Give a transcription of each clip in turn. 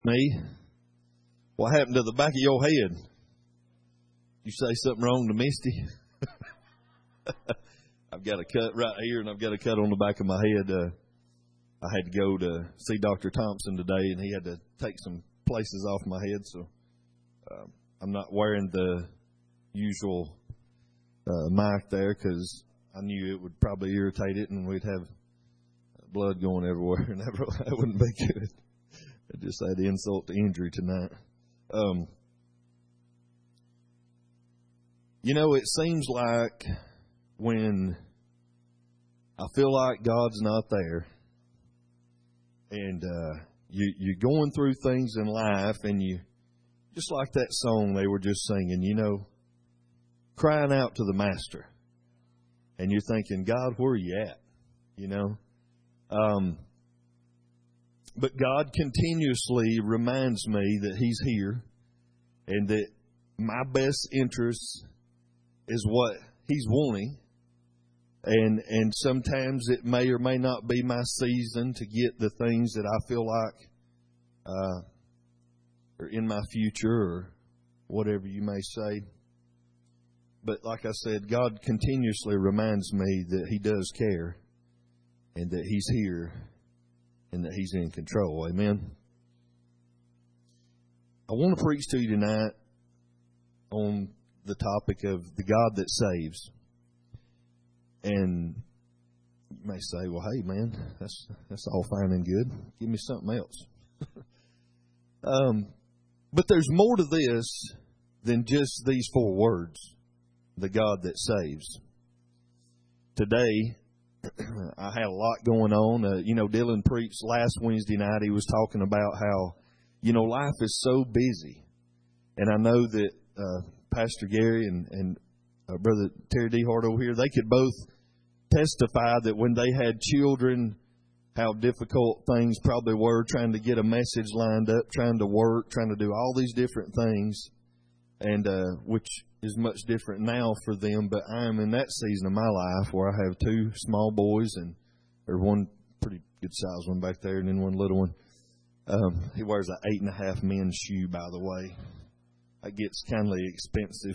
Me? What happened to the back of your head? You say something wrong to Misty? I've got a cut right here, and I've got a cut on the back of my head. I had to go to see Dr. Thompson today, and he had to take some places off my head, so I'm not wearing the usual mic there because I knew it would probably irritate it, and we'd have blood going everywhere, and that wouldn't be good. I just had insult to injury tonight. It seems like when I feel like God's not there, and you're going through things in life, and you, just like that song they were just singing, crying out to the Master, and you're thinking, God, where are you at? But God continuously reminds me that He's here, and that my best interest is what He's wanting. And sometimes it may or may not be my season to get the things that I feel like are in my future, or whatever you may say. But like I said, God continuously reminds me that He does care, and that He's here, and that He's in control. Amen. I want to preach to you tonight on the topic of the God that saves. And you may say, well, hey, man, that's all fine and good. Give me something else. But there's more to this than just these four words, the God that saves. Today, I had a lot going on. Dylan preached last Wednesday night. He was talking about how, life is so busy. And I know that Pastor Gary and Brother Terry D. Hart over here, they could both testify that when they had children, how difficult things probably were trying to get a message lined up, trying to work, trying to do all these different things, and which is much different now for them. But I am in that season of my life where I have two small boys, and there's one pretty good sized one back there, and then one little one. He wears an 8.5 men's shoe, by the way. That gets kind of expensive.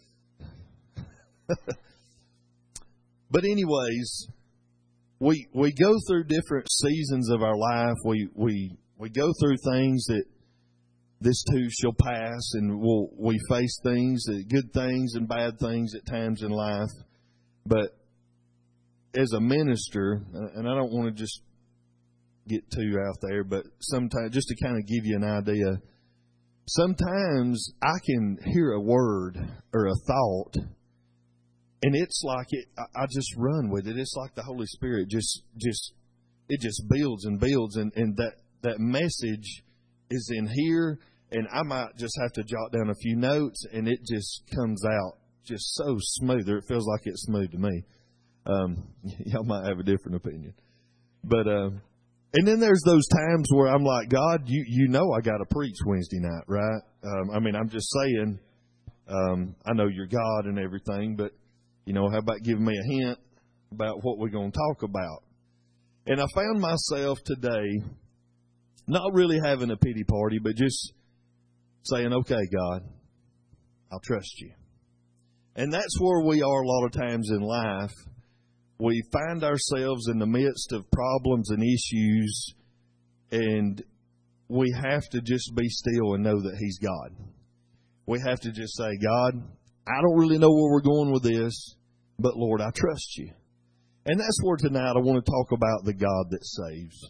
But anyways, we go through different seasons of our life. We go through things that this too shall pass, and we face things, good things and bad things at times in life. But as a minister, and I don't want to just get too out there, but sometimes just to kind of give you an idea, sometimes I can hear a word or a thought, and it's like I just run with it. It's like the Holy Spirit just builds and builds, and that message is in here, and I might just have to jot down a few notes, and it just comes out just so smooth, or it feels like it's smooth to me. Y'all might have a different opinion, but and then there's those times where I'm like, God, you know I got to preach Wednesday night, right? I'm just saying, I know you're God and everything, but how about giving me a hint about what we're going to talk about? And I found myself today not really having a pity party, but just saying, okay, God, I'll trust you. And that's where we are a lot of times in life. We find ourselves in the midst of problems and issues, and we have to just be still and know that He's God. We have to just say, God, I don't really know where we're going with this, but Lord, I trust you. And that's where tonight I want to talk about the God that saves.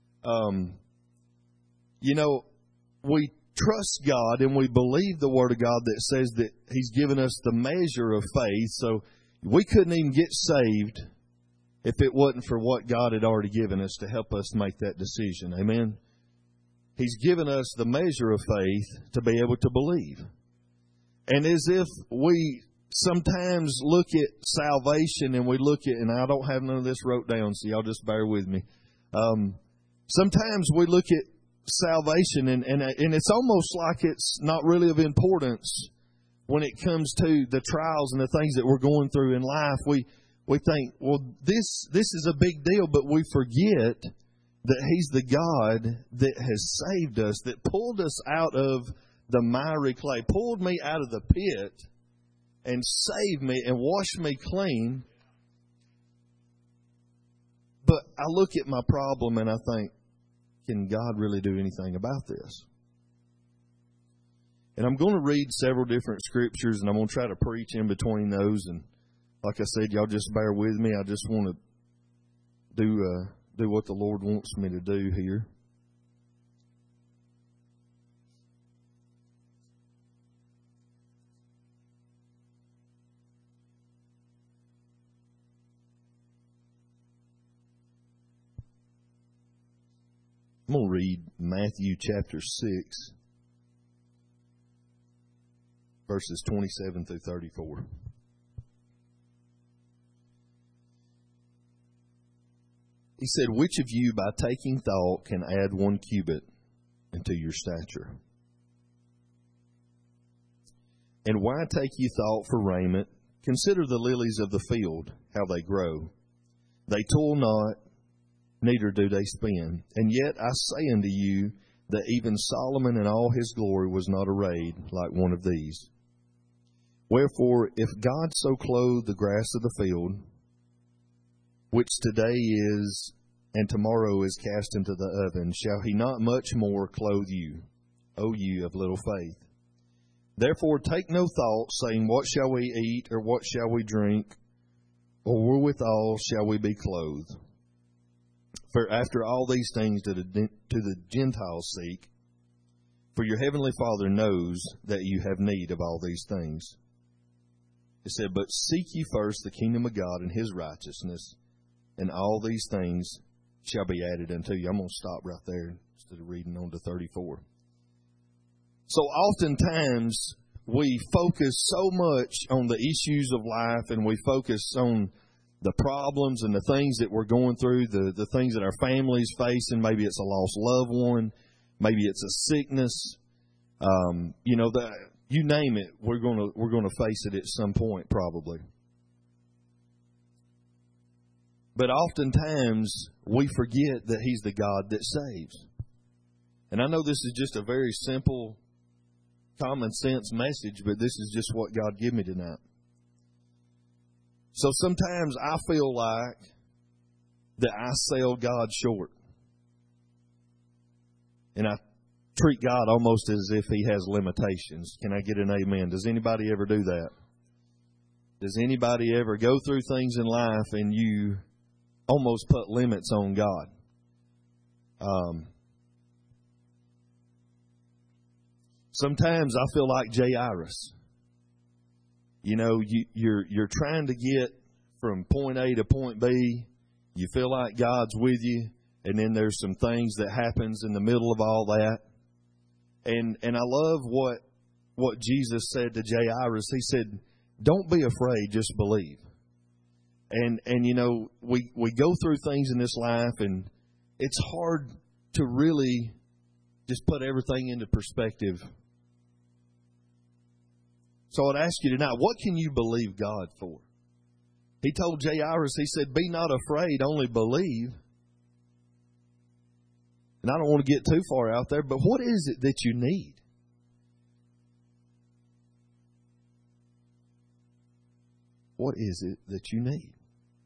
We trust God, and we believe the Word of God that says that He's given us the measure of faith. So we couldn't even get saved if it wasn't for what God had already given us to help us make that decision. Amen? He's given us the measure of faith to be able to believe. And as if we sometimes look at salvation, and we look at, and I don't have none of this wrote down, so y'all just bear with me. Sometimes we look at salvation, and it's almost like it's not really of importance when it comes to the trials and the things that we're going through in life. We think, well, this is a big deal, but we forget that He's the God that has saved us, that pulled us out of the miry clay, pulled me out of the pit and saved me and washed me clean. But I look at my problem and I think, can God really do anything about this? And I'm going to read several different scriptures, and I'm going to try to preach in between those. And like I said, y'all just bear with me. I just want to do what the Lord wants me to do here. I'm going to read Matthew chapter 6, verses 27 through 34. He said, which of you by taking thought can add 1 cubit into your stature? And why take ye thought for raiment? Consider the lilies of the field, how they grow. They toil not, neither do they spin. And yet I say unto you that even Solomon in all his glory was not arrayed like one of these. Wherefore, if God so clothe the grass of the field, which today is and tomorrow is cast into the oven, shall He not much more clothe you, O you of little faith? Therefore take no thought, saying, what shall we eat, or what shall we drink, or wherewithal shall we be clothed? For after all these things do the Gentiles seek, for your heavenly Father knows that you have need of all these things. It said, but seek ye first the kingdom of God and His righteousness, and all these things shall be added unto you. I'm going to stop right there instead of reading on to 34. So oftentimes we focus so much on the issues of life, and we focus on the problems and the things that we're going through, the things that our family's facing. Maybe it's a lost loved one. Maybe it's a sickness. You name it, we're going to face it at some point probably. But oftentimes we forget that He's the God that saves. And I know this is just a very simple, common sense message, but this is just what God gave me tonight. So sometimes I feel like that I sell God short. And I treat God almost as if He has limitations. Can I get an amen? Does anybody ever do that? Does anybody ever go through things in life and you almost put limits on God? Sometimes I feel like Jairus. You're trying to get from point A to point B. You feel like God's with you, and then there's some things that happens in the middle of all that. And I love what Jesus said to Jairus. He said, "Don't be afraid, just believe." And we go through things in this life, and it's hard to really just put everything into perspective. So I'd ask you tonight, what can you believe God for? He told Jairus, He said, be not afraid, only believe. And I don't want to get too far out there, but what is it that you need? What is it that you need?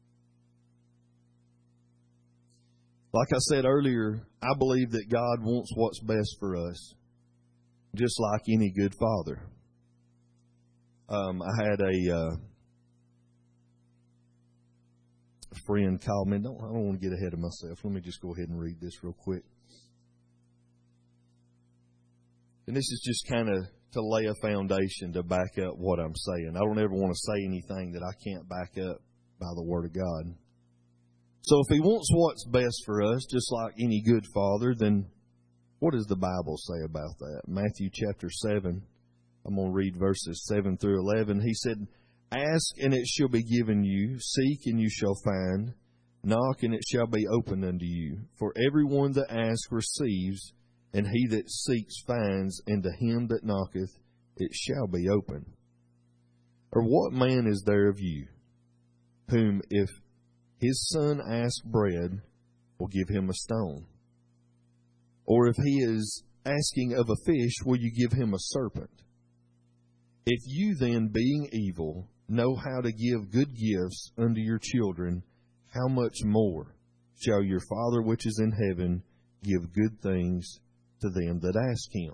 Like I said earlier, I believe that God wants what's best for us, just like any good father. I had a friend call me. I don't want to get ahead of myself. Let me just go ahead and read this real quick. And this is just kind of to lay a foundation to back up what I'm saying. I don't ever want to say anything that I can't back up by the Word of God. So if He wants what's best for us, just like any good father, then what does the Bible say about that? Matthew chapter 7. I'm going to read verses 7 through 11. He said, ask and it shall be given you. Seek and you shall find. Knock and it shall be opened unto you. For everyone that asks receives, and he that seeks finds, and to him that knocketh it shall be opened. Or what man is there of you, whom if his son ask bread, will give him a stone? Or if he is asking of a fish, will you give him a serpent? If you then, being evil, know how to give good gifts unto your children, how much more shall your Father which is in heaven give good things to them that ask him?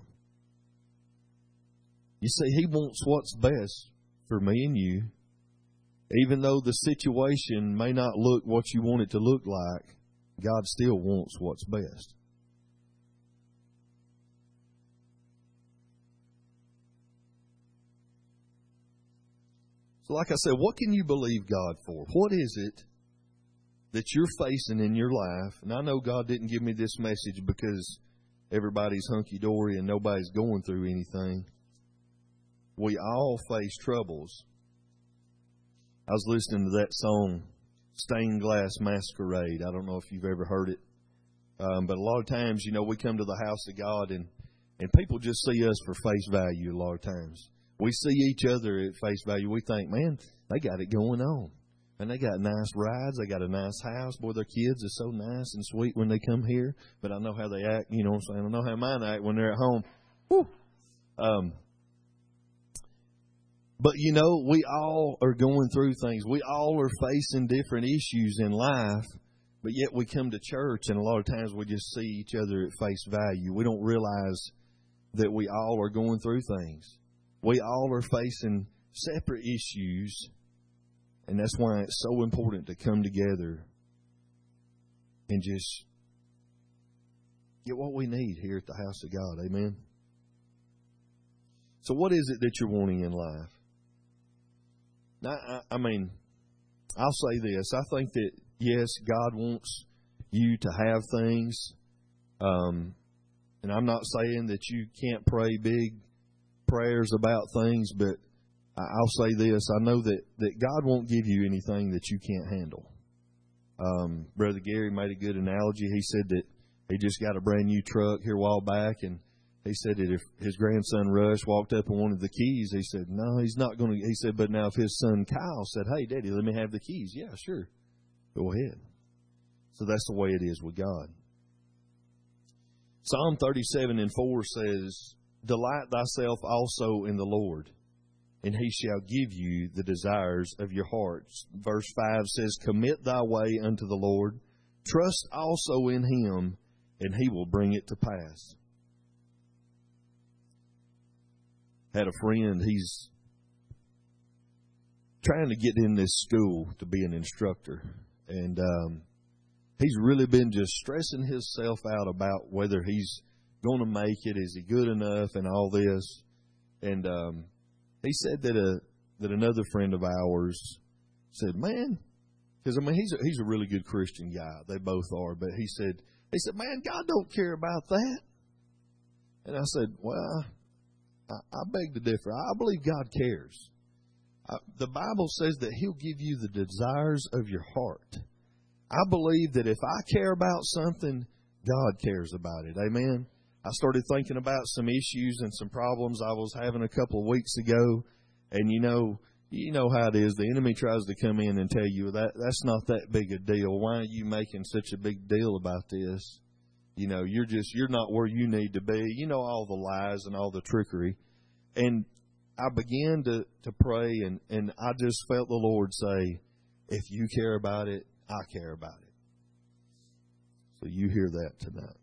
You see, he wants what's best for me and you. Even though the situation may not look what you want it to look like, God still wants what's best. So like I said, what can you believe God for? What is it that you're facing in your life? And I know God didn't give me this message because everybody's hunky-dory and nobody's going through anything. We all face troubles. I was listening to that song, Stained Glass Masquerade. I don't know if you've ever heard it. But a lot of times, we come to the house of God and people just see us for face value a lot of times. We see each other at face value. We think, man, they got it going on. And they got nice rides. They got a nice house. Boy, their kids are so nice and sweet when they come here. But I know how they act, you know what I'm saying? I know how mine act when they're at home. Whew. But, we all are going through things. We all are facing different issues in life. But yet we come to church and a lot of times we just see each other at face value. We don't realize that we all are going through things. We all are facing separate issues, and that's why it's so important to come together and just get what we need here at the house of God. Amen? So what is it that you're wanting in life? Now, I'll say this. I think that, yes, God wants you to have things, and I'm not saying that you can't pray big prayers about things, but I'll say this. I know that God won't give you anything that you can't handle. Brother Gary made a good analogy. He said that he just got a brand new truck here a while back, and he said that if his grandson Rush walked up and wanted the keys, he said, no, he's not going to. He said, but now if his son Kyle said, hey, Daddy, let me have the keys. Yeah, sure. Go ahead. So that's the way it is with God. Psalm 37:4 says, delight thyself also in the Lord, and he shall give you the desires of your heart. Verse 5 says, commit thy way unto the Lord. Trust also in him, and he will bring it to pass. Had a friend, he's trying to get in this school to be an instructor. And he's really been just stressing himself out about whether he's going to make it. Is he good enough and all this? And he said that another friend of ours said, man, because he's a really good Christian guy. They both are. But he said, man, God don't care about that. And I said, well, I beg to differ. I believe God cares. The Bible says that he'll give you the desires of your heart. I believe that if I care about something, God cares about it. Amen. I started thinking about some issues and some problems I was having a couple of weeks ago. And you know how it is. The enemy tries to come in and tell you that's not that big a deal. Why are you making such a big deal about this? You're not where you need to be. All the lies and all the trickery. And I began to pray and I just felt the Lord say, if you care about it, I care about it. So you hear that tonight.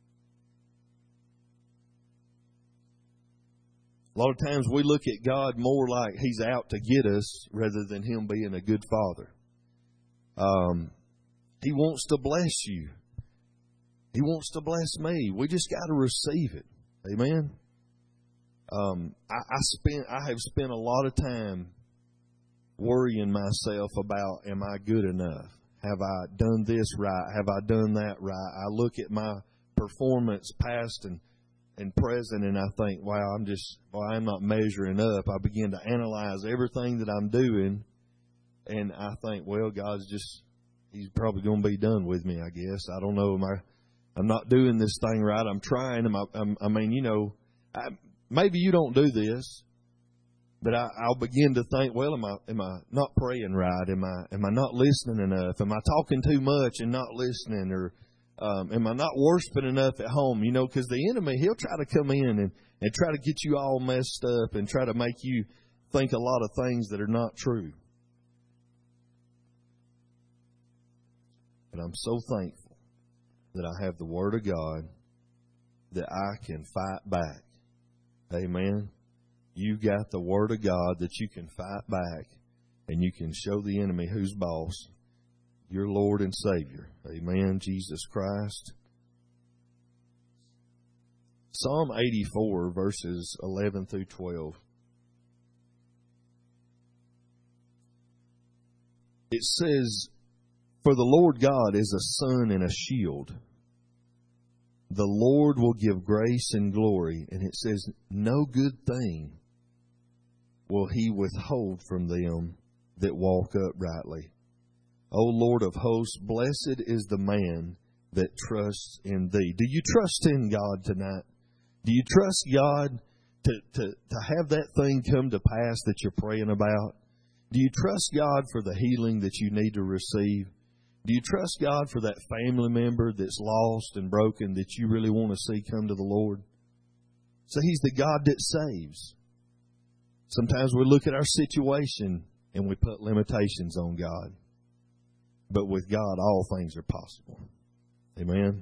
A lot of times we look at God more like he's out to get us rather than him being a good father. He wants to bless you. He wants to bless me. We just got to receive it. Amen. I have spent a lot of time worrying myself about, am I good enough? Have I done this right? Have I done that right? I look at my performance past and present and I think, wow, I'm not measuring up. I begin to analyze everything that I'm doing and I think, well, he's probably going to be done with me, I guess. I don't know. I'm not doing this thing right. I'm trying. Maybe you don't do this, but I'll begin to think, well, am I not praying right? Am I not listening enough? Am I talking too much and not listening? Or Am I not worshiping enough at home? You know, because the enemy, he'll try to come in and try to get you all messed up and try to make you think a lot of things that are not true. But I'm so thankful that I have the Word of God that I can fight back. Amen. You got the Word of God that you can fight back and you can show the enemy who's boss. Your Lord and Savior. Amen. Jesus Christ. Psalm 84, verses 11 through 12. It says, "For the Lord God is a sun and a shield. The Lord will give grace and glory." And it says, "No good thing will He withhold from them that walk uprightly. O Lord of hosts, blessed is the man that trusts in Thee." Do you trust in God tonight? Do you trust God to have that thing come to pass that you're praying about? Do you trust God for the healing that you need to receive? Do you trust God for that family member that's lost and broken that you really want to see come to the Lord? So He's the God that saves. Sometimes we look at our situation and we put limitations on God. But with God, all things are possible. Amen.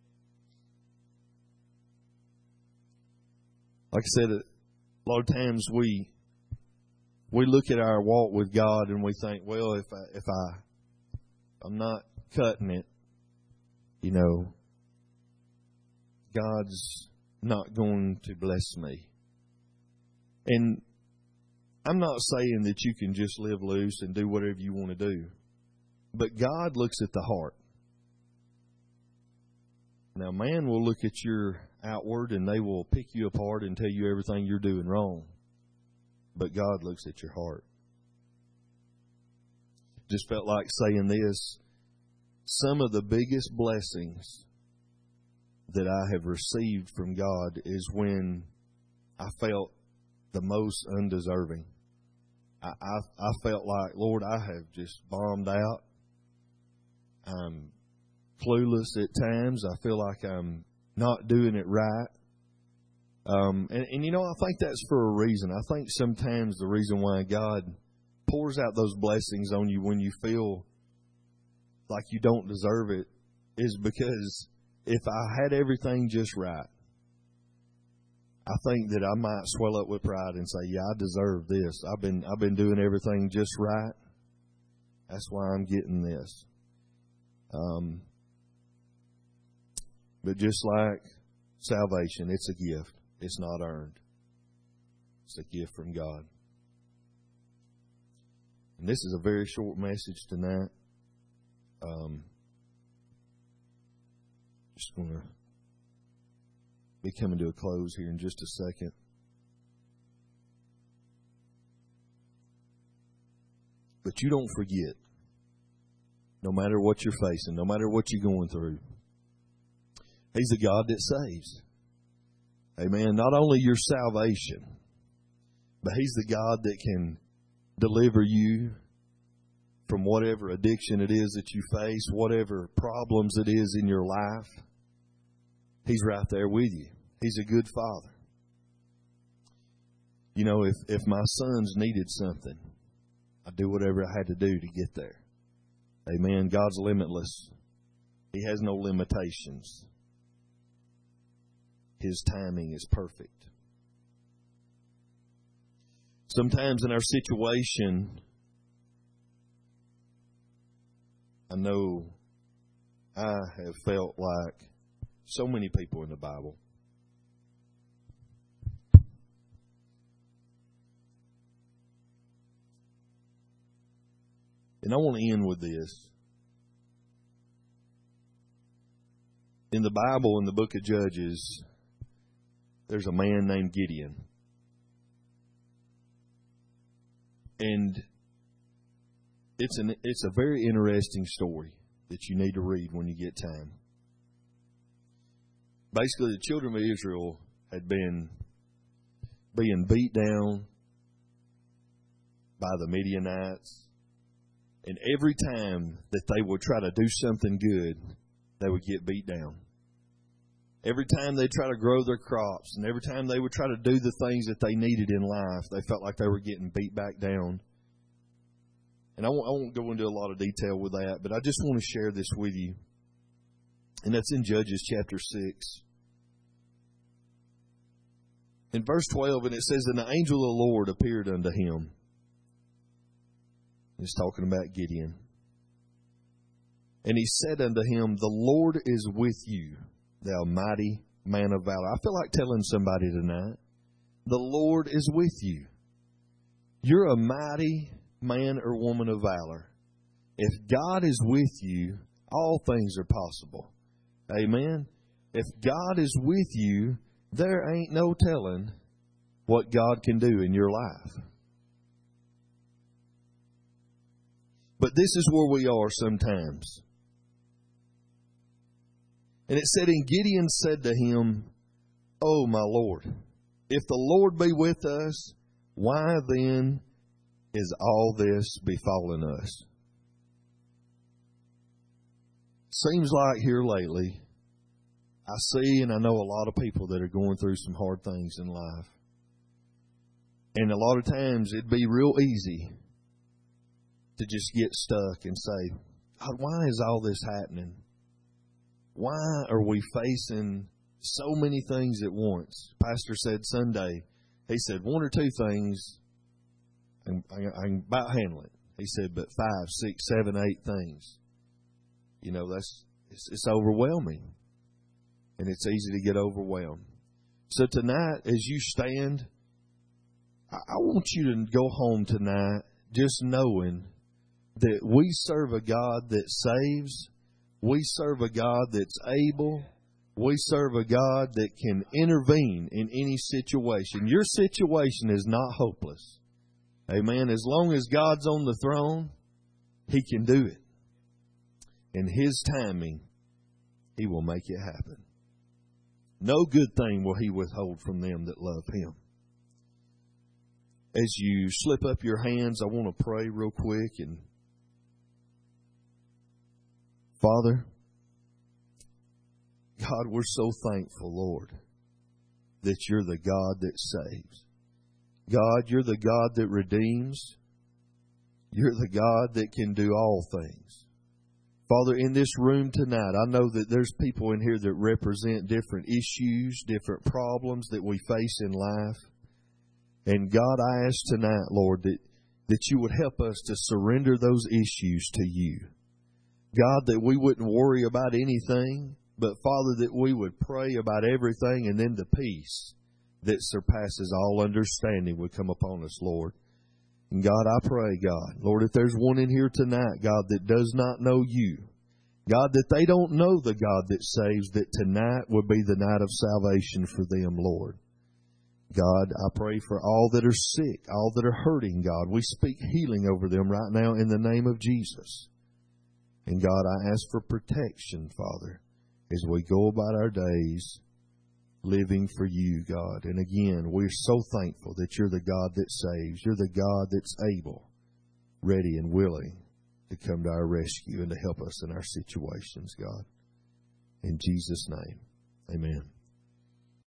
Like I said, a lot of times we look at our walk with God and we think, well, if I'm not cutting it, you know, God's not going to bless me. And I'm not saying that you can just live loose and do whatever you want to do. But God looks at the heart. Now, man will look at your outward and they will pick you apart and tell you everything you're doing wrong. But God looks at your heart. Just felt like saying this. Some of the biggest blessings that I have received from God is when I felt the most undeserving. I felt like, Lord, I have just bombed out. I'm clueless at times. I feel like I'm not doing it right. And you know, I think that's for a reason. I think sometimes the reason why God pours out those blessings on you when you feel like you don't deserve it is because if I had everything just right, I think that I might swell up with pride and say, yeah, I deserve this. I've been doing everything just right. That's why I'm getting this. But just like salvation, it's a gift. It's not earned. It's a gift from God. And this is a very short message tonight. Just going to be coming to a close here in just a second. But you don't forget, no matter what you're facing, no matter what you're going through, He's a God that saves. Amen. Not only your salvation, but He's the God that can deliver you from whatever addiction it is that you face, whatever problems it is in your life. He's right there with you. He's a good Father. You know, if my sons needed something, I'd do whatever I had to do to get there. Amen. God's limitless. He has no limitations. His timing is perfect. Sometimes in our situation, I know I have felt like so many people in the Bible. And I want to end with this. In the Bible, in the book of Judges, there's a man named Gideon. And it's a very interesting story that you need to read when you get time. Basically, the children of Israel had been being beat down by the Midianites. And every time that they would try to do something good, they would get beat down. Every time they try to grow their crops and every time they would try to do the things that they needed in life, they felt like they were getting beat back down. And I won't go into a lot of detail with that, but I just want to share this with you. And that's in Judges chapter 6. In verse 12, and it says, "And the angel of the Lord appeared unto him." He's talking about Gideon. "And he said unto him, The Lord is with you, thou mighty man of valor." I feel like telling somebody tonight, the Lord is with you. You're a mighty man or woman of valor. If God is with you, all things are possible. Amen. If God is with you, there ain't no telling what God can do in your life. But this is where we are sometimes. And it said, "And Gideon said to him, O my Lord, if the Lord be with us, why then is all this befallen us?" Seems like here lately, I see and I know a lot of people that are going through some hard things in life. And a lot of times it'd be real easy to just get stuck and say, God, why is all this happening? Why are we facing so many things at once? Pastor said Sunday, he said, 1 or 2 things, I can about handle it. He said, but 5, 6, 7, 8 things. You know, it's overwhelming. And it's easy to get overwhelmed. So tonight, as you stand, I want you to go home tonight just knowing that we serve a God that saves. We serve a God that's able. We serve a God that can intervene in any situation. Your situation is not hopeless. Amen. As long as God's on the throne, He can do it. In His timing, He will make it happen. No good thing will He withhold from them that love Him. As you slip up your hands, I want to pray real quick. And Father, God, we're so thankful, Lord, that You're the God that saves. God, You're the God that redeems. You're the God that can do all things. Father, in this room tonight, I know that there's people in here that represent different issues, different problems that we face in life. And God, I ask tonight, Lord, that You would help us to surrender those issues to You. God, that we wouldn't worry about anything, but Father, that we would pray about everything, and then the peace that surpasses all understanding would come upon us, Lord. And God, I pray, God, Lord, if there's one in here tonight, God, that does not know You, God, that they don't know the God that saves, that tonight would be the night of salvation for them, Lord. God, I pray for all that are sick, all that are hurting, God. We speak healing over them right now in the name of Jesus. And God, I ask for protection, Father, as we go about our days living for You, God. And again, we're so thankful that You're the God that saves. You're the God that's able, ready and willing to come to our rescue and to help us in our situations, God. In Jesus' name, amen.